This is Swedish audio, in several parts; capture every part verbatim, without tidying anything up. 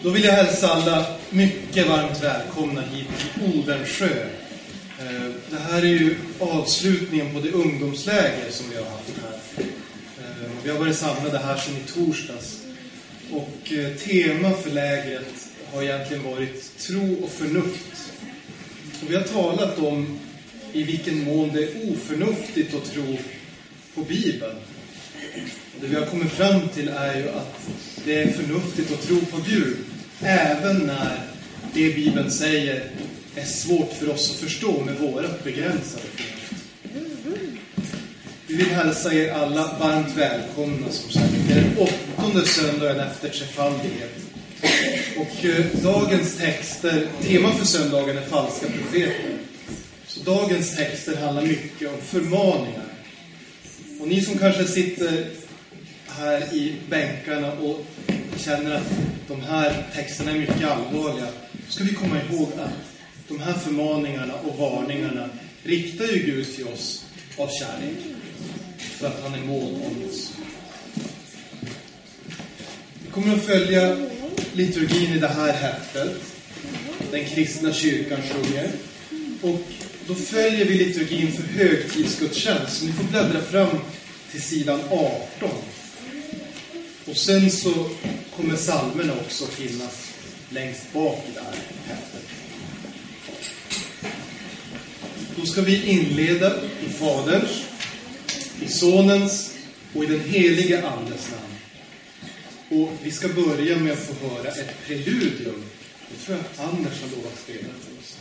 Då vill jag hälsa alla mycket varmt välkomna hit till Odensjö. Det här är ju avslutningen på det ungdomsläger som vi har haft här. Vi har varit samlade här sedan i torsdags. Och tema för lägret har egentligen varit tro och förnuft. Och vi har talat om i vilken mån det är oförnuftigt att tro på Bibeln. Och det vi har kommit fram till är ju att det är förnuftigt att tro på Gud. Även när det Bibeln säger är svårt för oss att förstå med våra begränsade förnuft. Vi vill hälsa er alla varmt välkomna som sagt. Det är den åttonde söndagen efter trefaldighet. Och eh, dagens texter, tema för söndagen är falska profeter. Så dagens texter handlar mycket om förmaningar. Och ni som kanske sitter här i bänkarna och känner att de här texterna är mycket allvarliga, så ska vi komma ihåg att de här förmaningarna och varningarna riktar ju Gud till oss av kärlek. För att han är mån om oss. Vi kommer att följa liturgin i det här häftet. Den kristna kyrkan sjunger. Och då följer vi liturgin för högtidsgudstjänst. Så ni får bläddra fram till sidan arton. Och sen så kommer psalmerna också finnas längst bak i det här häftet. Då ska vi inleda i Faderns, i Sonens och i den helige Andes namn. Och vi ska börja med att få höra ett preludium. Det tror jag att Anders har lovat spela för oss.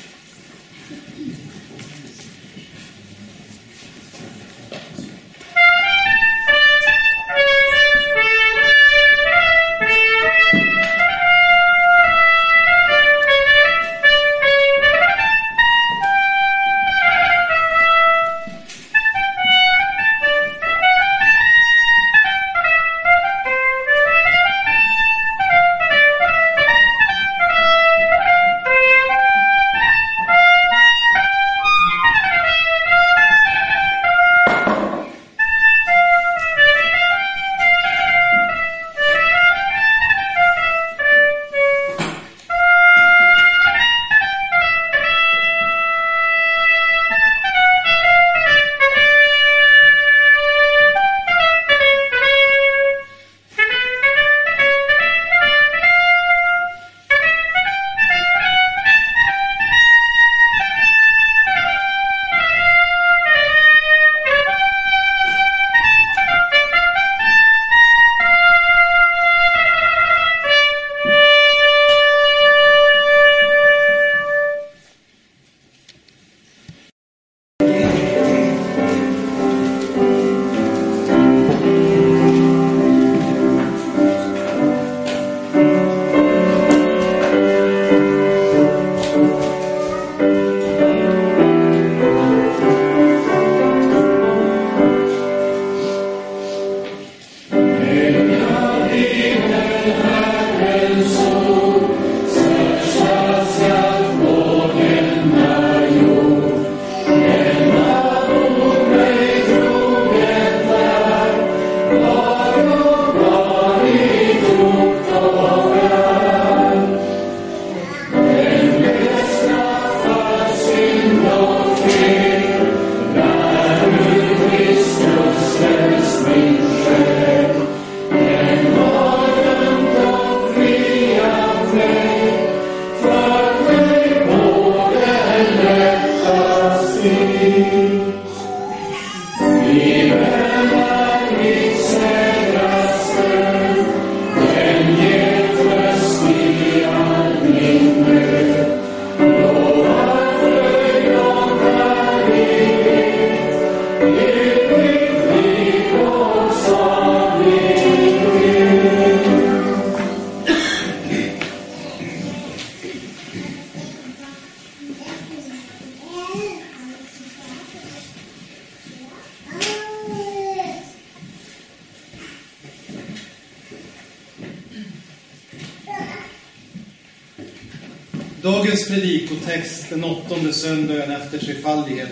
Dagens predikotext, den åttonde söndagen efter trefaldighet,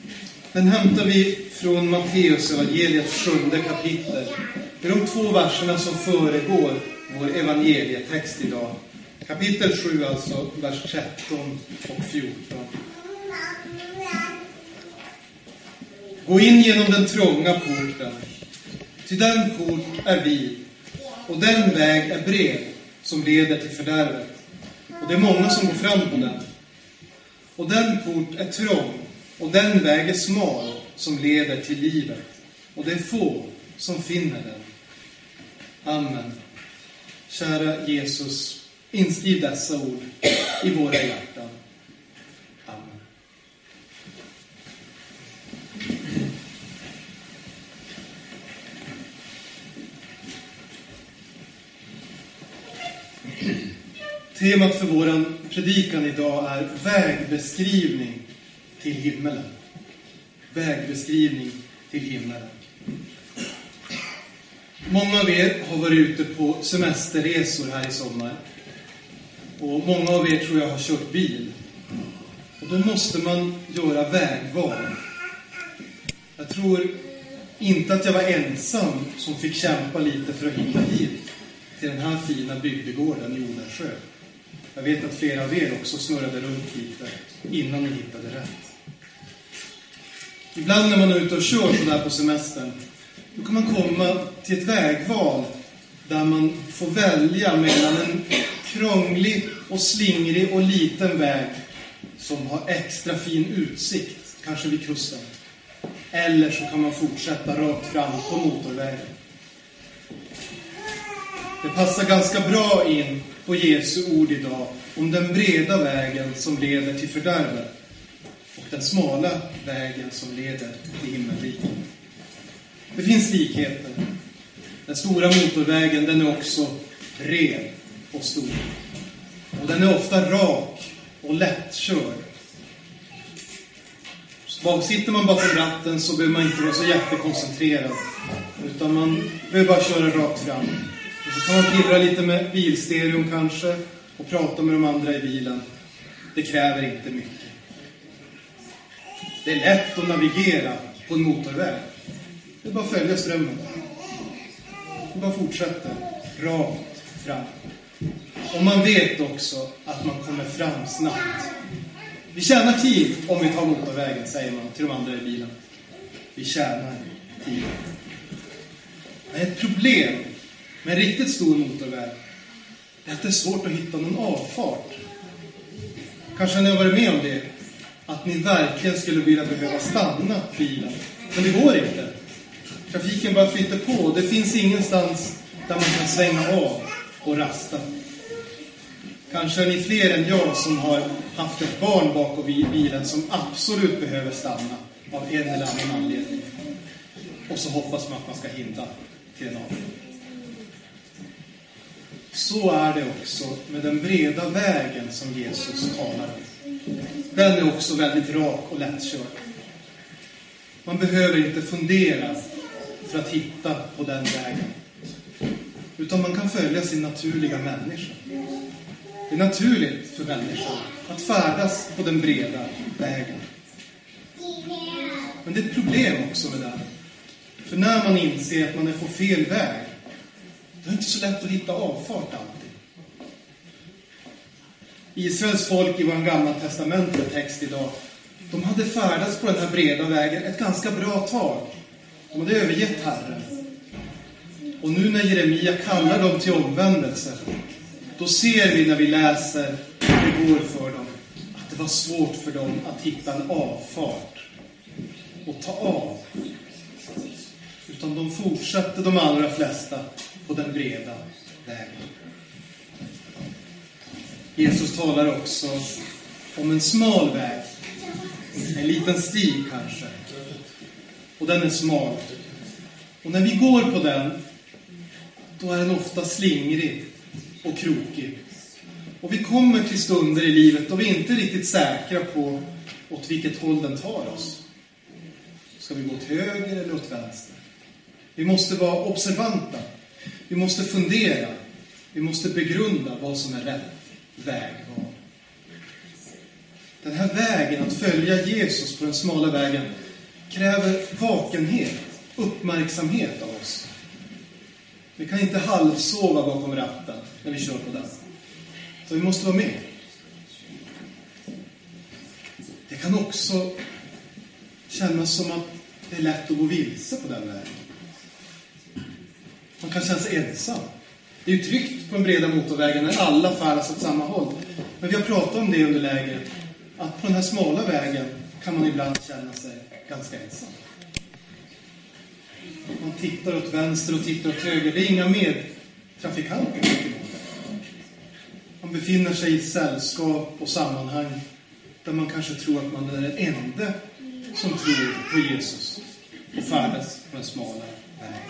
den hämtar vi från Matteus evangeliets sjunde kapitel. Det är de två verserna som föregår vår evangelietext idag. Kapitel sju, alltså vers tretton och fjorton. Gå in genom den trånga porten, till den port är vid, och den väg är bred som leder till fördärvet. Och det är många som går fram på den. Och den port är trång, och den väg är smal som leder till livet. Och det är få som finner den. Amen. Kära Jesus, inskriv dessa ord i våra hjärtan. Amen. Temat för våran predikan idag är vägbeskrivning till himmelen. Vägbeskrivning till himmelen. Många av er har varit ute på semesterresor här i sommar. Och många av er tror jag har kört bil. Och då måste man göra vägval. Jag tror inte att jag var ensam som fick kämpa lite för att hitta hit till den här fina bygdegården i Odersjö. Jag vet att flera av er också snurrade runt lite innan ni hittade rätt. Ibland när man är ute och kör så där på semestern, då kan man komma till ett vägval där man får välja mellan en krånglig och slingrig och liten väg som har extra fin utsikt, kanske vid kusten. Eller så kan man fortsätta rakt fram på motorvägen. Det passar ganska bra in på Jesu ord idag om den breda vägen som leder till fördärvet och den smala vägen som leder till himmelriket. Det finns likheter. Den stora motorvägen, den är också bred och stor. Och den är ofta rak och lättkörd. Så sitter man bakom ratten så behöver man inte vara så jättekoncentrerad. Utan man behöver bara köra rakt fram. Och så kan man pirra lite med bilstereon kanske och prata med de andra i bilen. Det kräver inte mycket. Det är lätt att navigera på en motorväg. Det är bara att följa strömmen. Det bara fortsätter rakt fram. Och man vet också att man kommer fram snabbt. Vi tjänar tid om vi tar motorvägen, säger man till de andra i bilen. Vi tjänar tid. Men ett problem med en riktigt stor motorväg är att det är svårt att hitta någon avfart. Kanske ni har varit med om det. Att ni verkligen skulle vilja behöva stanna bilen. Men det går inte. Trafiken bara flyter på. Det finns ingenstans där man kan svänga av och rasta. Kanske är ni fler än jag som har haft ett barn bakom bilen som absolut behöver stanna av en eller annan anledning. Och så hoppas man att man ska hinna till en avfart. Så är det också med den breda vägen som Jesus talar om. Den är också väldigt rak och lättkörd. Man behöver inte fundera för att hitta på den vägen. Utan man kan följa sin naturliga människa. Det är naturligt för människor att färdas på den breda vägen. Men det är ett problem också med det. För när man inser att man är på fel väg, det är inte så lätt att hitta avfart alltid. Israels folk i vår gamla testamentet text idag, de hade färdats på den här breda vägen ett ganska bra tag. De hade övergett Herren. Och nu när Jeremia kallar dem till omvändelse, då ser vi när vi läser hur det går för dem att det var svårt för dem att hitta en avfart och ta av. Utan de fortsatte de allra flesta på den breda vägen. Jesus talar också om en smal väg. En liten stig kanske. Och den är smal. Och när vi går på den, då är den ofta slingrig och krokig. Och vi kommer till stunder i livet då vi inte är riktigt säkra på åt vilket håll den tar oss. Ska vi gå till höger eller åt vänster? Vi måste vara observanta. Vi måste fundera. Vi måste begrunda vad som är rätt vägval. Den här vägen, att följa Jesus på den smala vägen, kräver vakenhet, uppmärksamhet av oss. Vi kan inte halvsova bakom ratten när vi kör på den. Så vi måste vara med. Det kan också kännas som att det är lätt att gå vilse på den vägen. Man kan känna sig ensam. Det är ju tryggt på den breda motorvägen när alla färdas åt samma håll. Men vi har pratat om det under lägret. Att på den här smala vägen kan man ibland känna sig ganska ensam. Man tittar åt vänster och tittar åt höger. Det är inga medtrafikanter. Man befinner sig i sällskap och sammanhang där man kanske tror att man är den enda som tror på Jesus och färdas på den smala vägen.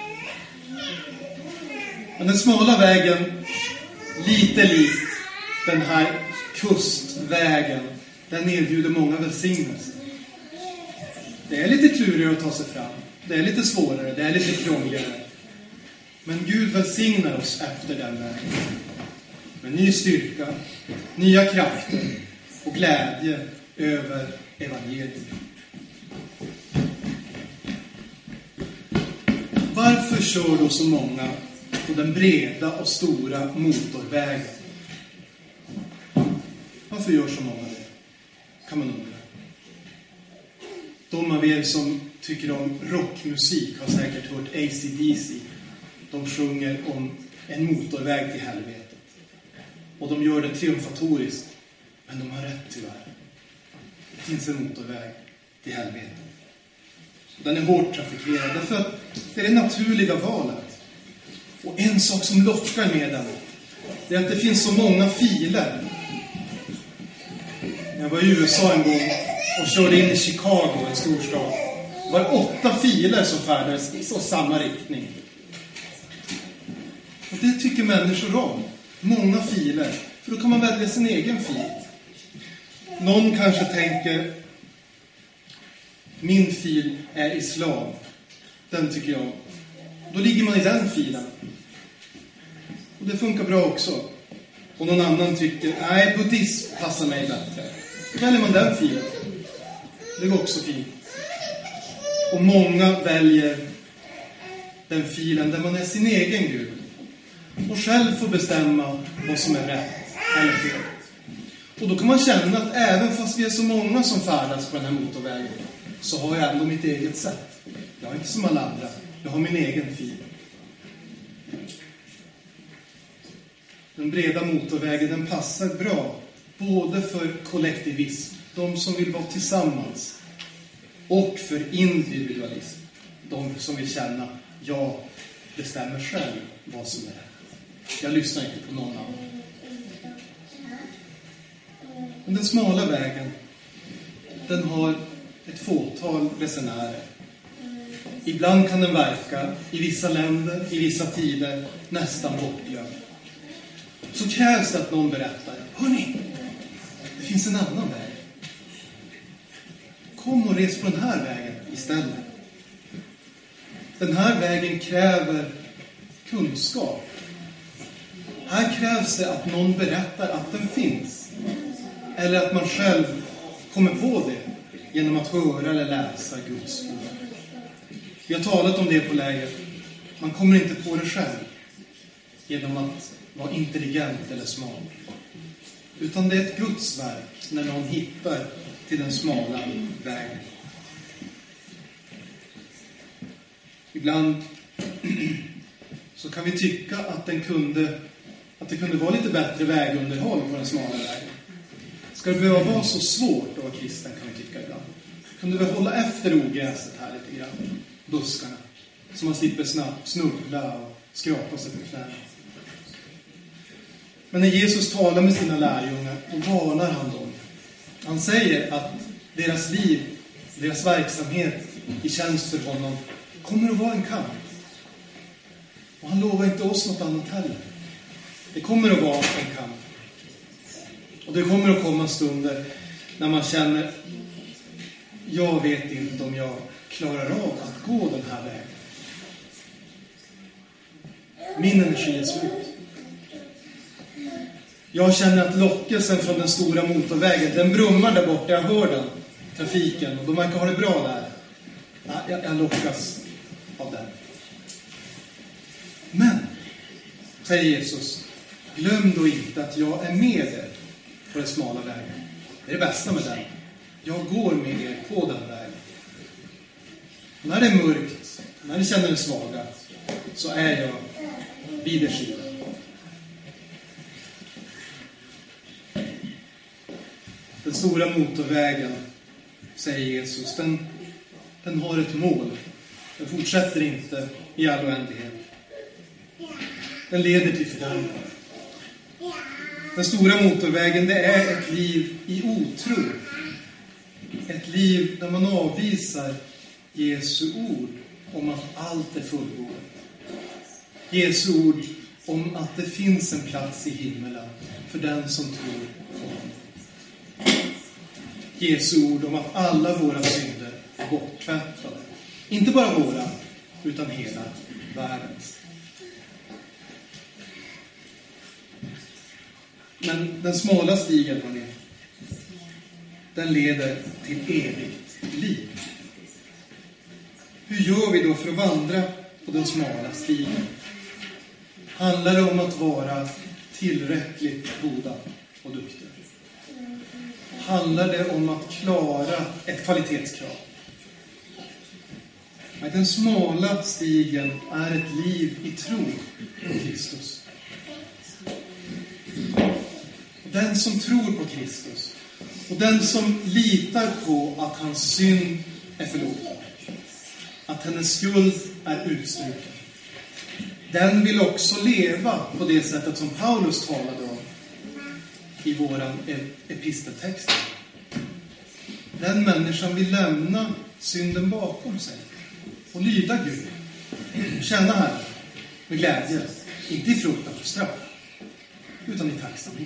Men den smala vägen, lite likt den här kustvägen, den erbjuder många välsignelser. Det är lite klurigare att ta sig fram. Det är lite svårare, det är lite krångligare. Men Gud välsignar oss efter den vägen. Med ny styrka, nya krafter och glädje över evangeliet. Varför kör då så många på den breda och stora motorvägen? Varför gör så många det? Kan man undra. De av er som tycker om rockmusik har säkert hört A C D C. De sjunger om en motorväg till helvetet. Och de gör det triumfatoriskt. Men de har rätt tyvärr. Det finns en motorväg till helvetet. Den är hårt trafikerad. Därför att det är det naturliga valet. Och en sak som lockar med den, det är att det finns så många filer. Jag var i U S A en gång och körde in i Chicago, en storstad. Det var åtta filer som färdades i så samma riktning. Och det tycker människor om. Många filer. För då kan man välja sin egen fil. Någon kanske tänker, min fil är islam. Den tycker jag. Då ligger man i den filen. Och det funkar bra också. Och någon annan tycker, nej, buddhism passar mig bättre. Då väljer man den filen. Det går också fint. Och många väljer den filen där man är sin egen Gud. Och själv får bestämma vad som är rätt eller fel. Och då kan man känna att även fast vi är så många som färdas på den här motorvägen, så har jag ändå mitt eget sätt. Jag är inte som alla andra. Jag har min egen fil. Den breda motorvägen, den passar bra både för kollektivism, de som vill vara tillsammans, och för individualism, de som vill känna, jag bestämmer själv vad som är rätt. Jag lyssnar inte på någon annan. Men den smala vägen, den har ett fåtal resenärer. Ibland kan den verka i vissa länder, i vissa tider, nästan bortglömd. Så krävs det att någon berättar, hörni, det finns en annan väg. Kom och res på den här vägen istället. Den här vägen kräver kunskap. Här krävs det att någon berättar att den finns. Eller att man själv kommer på det genom att höra eller läsa Guds ord. Vi har talat om det på lägret. Man kommer inte på det själv genom att vara intelligent eller smart. Utan det är ett Guds verk när någon hittar till den smala vägen. Ibland så kan vi tycka att, den kunde, att det kunde vara lite bättre vägunderhåll på den smala vägen. Ska det behöva vara så svårt att vara kristen, kan vi tycka ibland. Kunde vi hålla efter ogräset här lite grann, buskarna, så man slipper snabbt snubbla och skrapa sig på knäna. Men när Jesus talar med sina lärjungar, då varnar han dem. Han säger att deras liv, deras verksamhet i tjänst för honom kommer att vara en kamp. Och han lovar inte oss något annat heller. Det kommer att vara en kamp. Och det kommer att komma stunder när man känner, jag vet inte om jag klarar av att gå den här vägen. Min energi är slut. Jag känner att lockelsen från den stora motorvägen, den brummar där borta, jag hör den, trafiken, och de verkar ha det bra där. Jag, jag lockas av den. Men, säger Jesus, glöm då inte att jag är med er på den smala vägen. Det är det bästa med den. Jag går med er på den vägen. När det är mörkt, när ni känner er svaga, så är jag vid er sida. Den stora motorvägen, säger Jesus, den, den har ett mål. Den fortsätter inte i all oändlighet. Den leder till fördärv. Den stora motorvägen, det är ett liv i otro. Ett liv där man avvisar Jesu ord om att allt är fullbordat. Jesu ord om att det finns en plats i himmelen för den som tror på honom. Jesu ord om att alla våra synder är borttvättade. Inte bara våra, utan hela världens. Men den smala stigen, hörni, den leder till evigt liv. Hur gör vi då för att vandra på den smala stigen? Handlar det om att vara tillräckligt goda och duktiga? Handlar det om att klara ett kvalitetskrav? Nej, den smala stigen är ett liv i tro på Kristus. Den som tror på Kristus och den som litar på att hans synd är förlåten, att hennes skuld är utstruken, den vill också leva på det sättet som Paulus talade om i våran episteltext. Den människan vill lämna synden bakom sig och lyda Gud. Känna Herren med glädje, inte i fruktan för straff, utan i tacksamhet.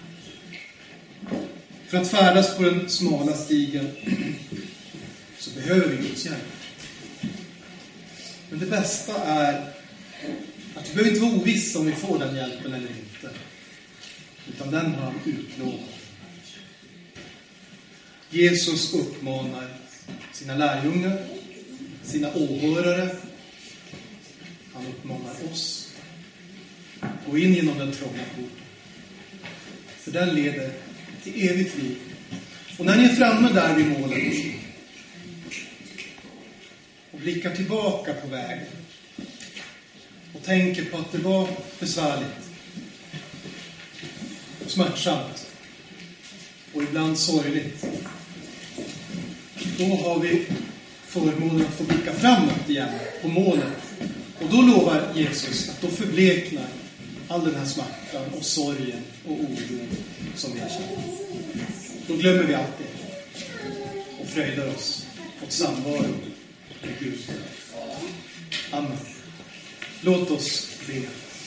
För att färdas på den smala stigen så behöver vi Guds hjälp. Men det bästa är att vi behöver inte vara ovissa om vi får den hjälpen eller inte. Utan den har han utlovat. Jesus uppmanar sina lärjungar, sina åhörare. Han uppmanar oss. Gå in genom den trånga porten. För den leder till evigt liv. Och när ni är framme där vid målet och blickar tillbaka på vägen och tänker på att det var besvärligt och smärtsamt och ibland sorgligt, då har vi förmånen att få blicka framåt igen på målet. Och då lovar Jesus att då förbleknar all den här smärtan och sorgen och oron som vi har känt. Då glömmer vi allt det och fröjdar oss åt samvaro med Gud. Amen. Låt oss be.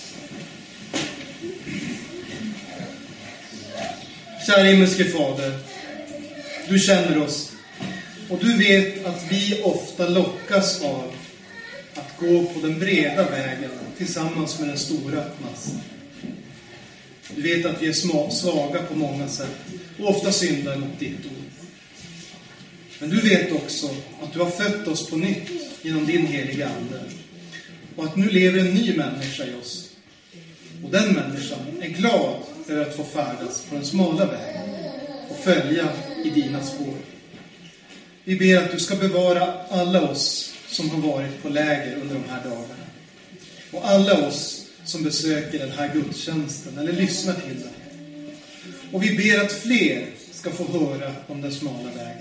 Kära himmelske Fader, du känner oss och du vet att vi ofta lockas av att gå på den breda vägen tillsammans med den stora massan. Du vet att vi är svaga på många sätt och ofta syndar mot ditt ord. Men du vet också att du har fött oss på nytt genom din heliga ande och att nu lever en ny människa i oss. Och den människan är glad över att få färdas på den smala vägen och följa i dina spår. Vi ber att du ska bevara alla oss som har varit på läger under de här dagarna. Och alla oss som besöker den här gudstjänsten eller lyssnar till den. Och vi ber att fler ska få höra om den smala vägen.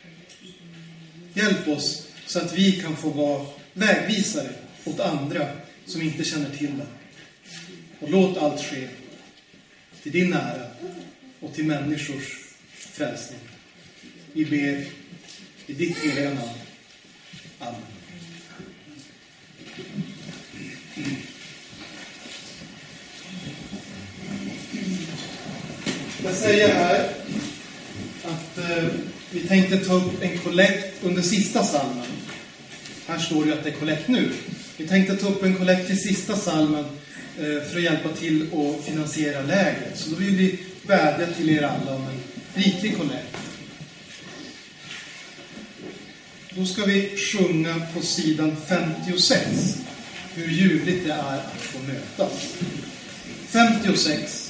Hjälp oss så att vi kan få vara vägvisare åt andra som inte känner till den. Och låt allt ske till din ära och till människors frälsning. Vi ber i ditt heliga namn. Amen. Jag säger här att eh, vi tänkte ta upp en kollekt under sista salmen. Här står det att det är kollekt nu. Vi tänkte ta upp en kollekt till sista salmen eh, för att hjälpa till att finansiera lägret. Så då vill vi vädja till er alla om en riklig kollekt. Då ska vi sjunga på sidan femtiosex. hur ljuvligt det är att få mötas. femtiosex.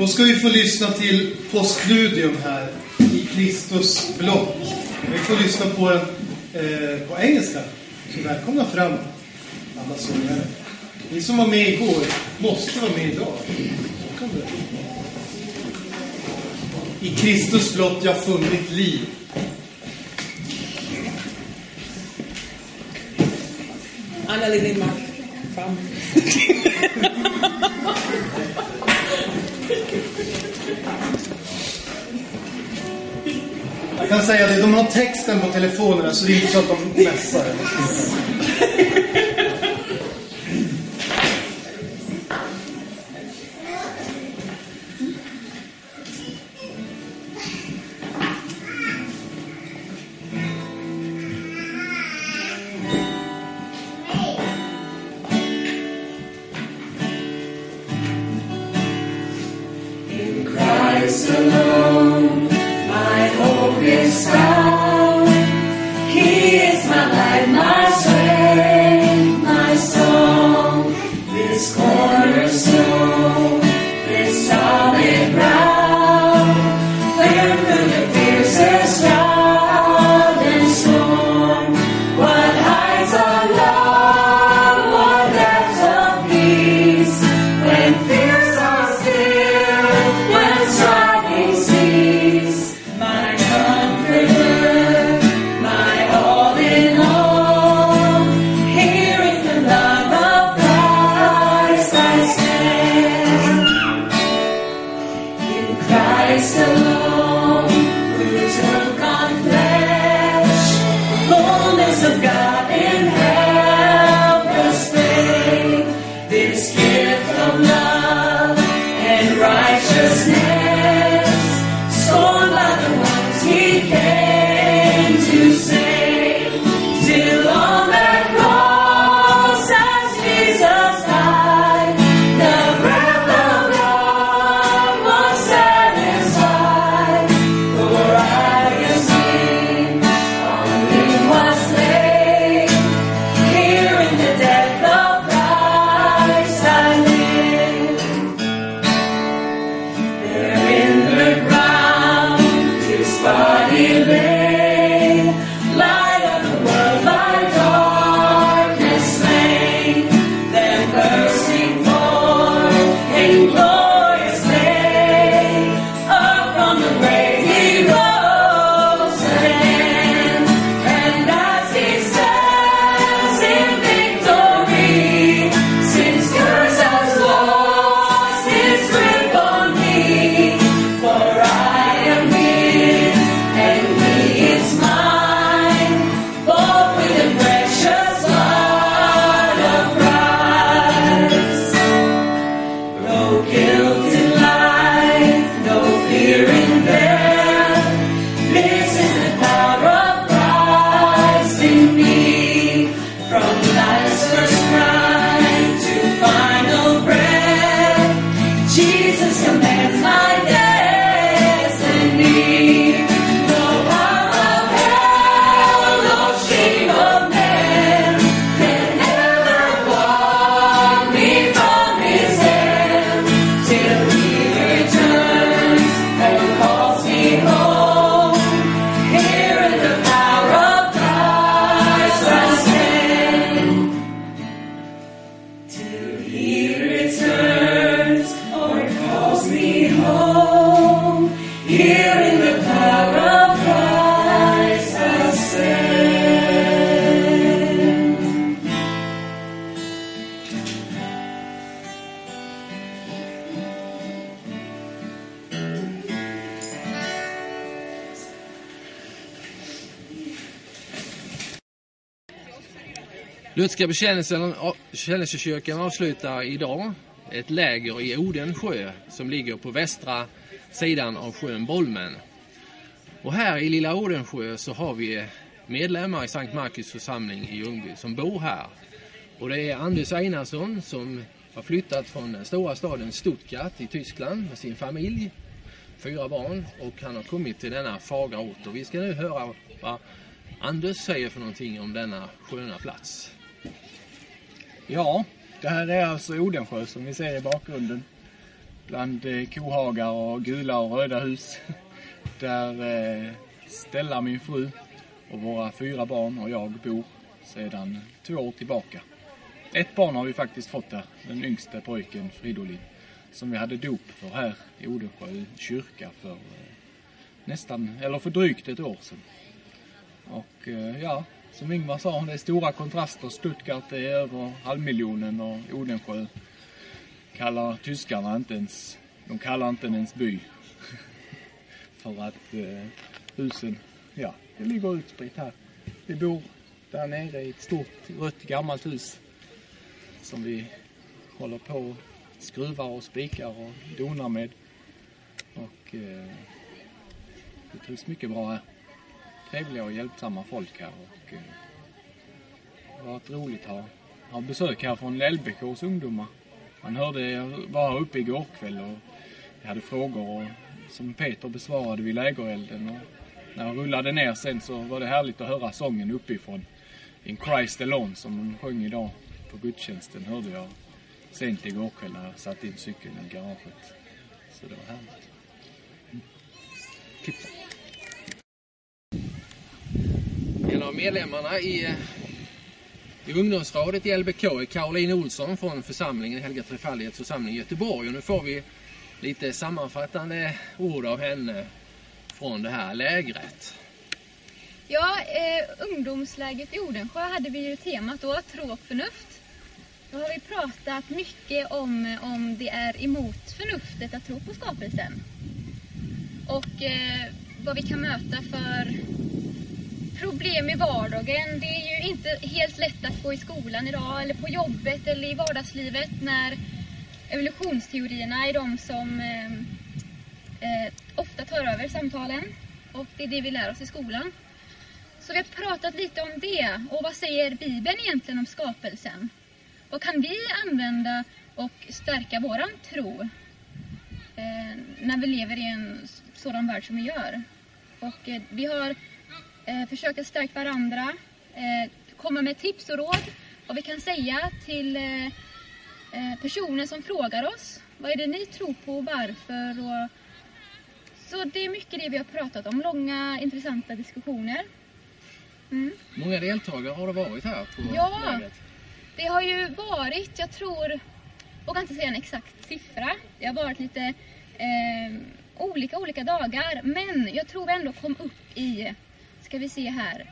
Då ska vi få lyssna till postludium här i Kristus blott. Vi får lyssna på den eh, på engelska. Så välkomna fram alla sångare. Ni som var med igår måste vara med idag. Så kan det. I Kristus blott jag funnit liv. Anna Lindmark. Fram. Jag kan säga det, de har texten på telefonerna så det är inte så att de mässar. Lutherska bekännelsekyrkan avslutar idag ett läger i Odensjö som ligger på västra sidan av sjön Bolmen. Och här i lilla Odensjö så har vi medlemmar i Sankt Markus församling i Ljungby som bor här. Och det är Anders Einarsson som har flyttat från den stora staden Stuttgart i Tyskland med sin familj, fyra barn, och han har kommit till denna fagra ort. Och vi ska nu höra vad Anders säger för någonting om denna sköna plats. Ja, det här är alltså Odensjö som vi ser i bakgrunden. bland eh, kohagar och gula och röda hus. Där eh, Stella, min fru, och våra fyra barn och jag bor sedan två år tillbaka. Ett barn har vi faktiskt fått där, den yngste pojken Fridolin, som vi hade dop för här i Odensjö kyrka för eh, nästan, eller för drygt ett år sedan. Och eh, ja, som Ingvar sa, det är stora kontraster. Stuttgart är över halvmiljonen och Odensjö kallar tyskarna inte ens, de kallar inte ens by. För att eh, husen, ja, det ligger utspritt här. Vi bor där nere i ett stort rött gammalt hus som vi håller på och skruvar och spikar och donar med. Och eh, det trivs mycket bra här. Trevliga och hjälpsamma folk här. Och eh, det var ett roligt att ha, ha besök här från L B K:s ungdomar. Man hörde, jag var uppe igår kväll och jag hade frågor och, som Peter besvarade vid lägerelden. Och när jag rullade ner sen så var det härligt att höra sången uppifrån. In Christ Alone som de sjöng idag på gudstjänsten hörde jag sent igår kväll när jag satt in cykeln i garaget. Så det var härligt. Mm. Tipsa. En av medlemmarna i, i ungdomsrådet i L B K är Caroline Olsson från församlingen Helga Trefaldighets församling i Göteborg. Och nu får vi lite sammanfattande ord av henne från det här lägret. Ja, eh, ungdomsläget i Odensjö hade vi ju temat då, tro och förnuft. Då har vi pratat mycket om om det är emot förnuftet att tro på skapelsen. Och eh, vad vi kan möta för problem i vardagen. Det är ju inte helt lätt att gå i skolan idag eller på jobbet eller i vardagslivet när evolutionsteorierna är de som eh, eh, ofta tar över samtalen. Och det är det vi lär oss i skolan. Så vi har pratat lite om det. Och vad säger Bibeln egentligen om skapelsen? Vad kan vi använda och stärka våran tro eh, när vi lever i en sådan värld som vi gör? Och eh, vi har eh, försökt att stärka varandra, eh, komma med tips och råd. Vad vi kan säga till eh, eh, personer som frågar oss. Vad är det ni tror på och varför? Och, så det är mycket det vi har pratat om. Långa, intressanta diskussioner. Mm. Många deltagare har det varit här på Ja, lägret. Det har ju varit, jag tror, jag kan inte säga en exakt siffra. Det har varit lite eh, olika olika dagar. Men jag tror vi ändå kom upp i, ska vi se här,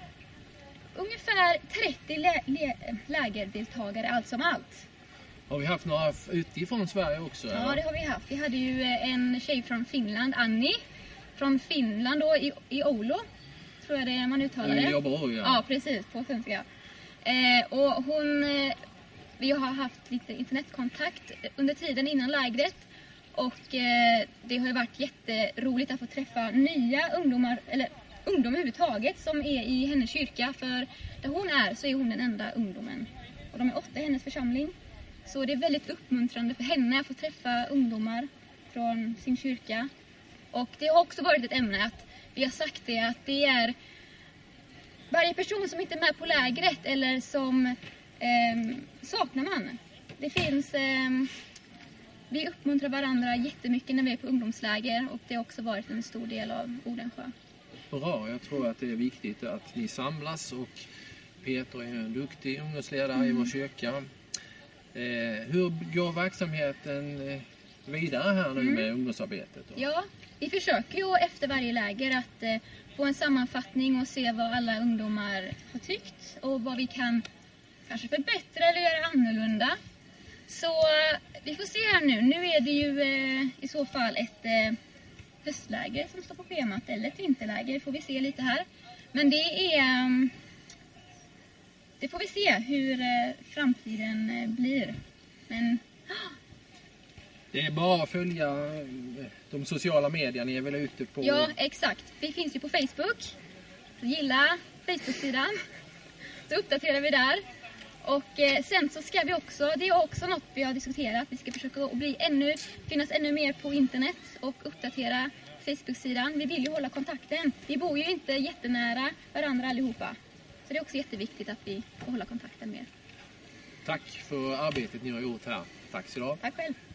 ungefär trettio lä- lä- lägerdeltagare allt som allt. Har vi haft några utifrån Sverige också? Ja, eller? det har vi haft. Vi hade ju en tjej från Finland, Annie, från Finland då, i, i Oulu. Tror jag det är man uttalar det. I Göteborg, ja. Ja, precis, på finska. Eh, och hon, eh, vi har haft lite internetkontakt under tiden innan lägret. Och eh, det har ju varit jätteroligt att få träffa nya ungdomar, eller ungdomar överhuvudtaget som är i hennes kyrka. För där hon är så är hon den enda ungdomen. Och de är åtta i hennes församling. Så det är väldigt uppmuntrande för henne att få träffa ungdomar från sin kyrka. Och det har också varit ett ämne att vi har sagt det att det är varje person som inte är med på lägret eller som eh, saknar man. Det finns, eh, vi uppmuntrar varandra jättemycket när vi är på ungdomsläger och det har också varit en stor del av Odensjö. Bra, jag tror att det är viktigt att ni samlas och Peter är en duktig ungdomsledare mm. i vår kyrka. Eh, hur går verksamheten vidare här nu mm. med ungdomsarbetet? Då? Ja, vi försöker ju efter varje läger att eh, få en sammanfattning och se vad alla ungdomar har tyckt och vad vi kan kanske förbättra eller göra annorlunda. Så eh, vi får se här nu. Nu är det ju eh, i så fall ett eh, höstläger som står på schemat eller ett vinterläger, får vi se lite här. Men det är um, det får vi se hur uh, framtiden uh, blir. Men oh. Det är bara att följa de sociala medierna ni är väl ute på. Ja, exakt. Vi finns ju på Facebook. Så gilla Facebook-sidan. Så uppdaterar vi där. Och eh, sen så ska vi också, det är också något vi har diskuterat. Vi ska försöka bli ännu, finnas ännu mer på internet och uppdatera Facebook-sidan. Vi vill ju hålla kontakten. Vi bor ju inte jättenära varandra allihopa. Så det är också jätteviktigt att vi får hålla kontakten mer. Tack för arbetet ni har gjort här. Tack så du ha. Tack själv.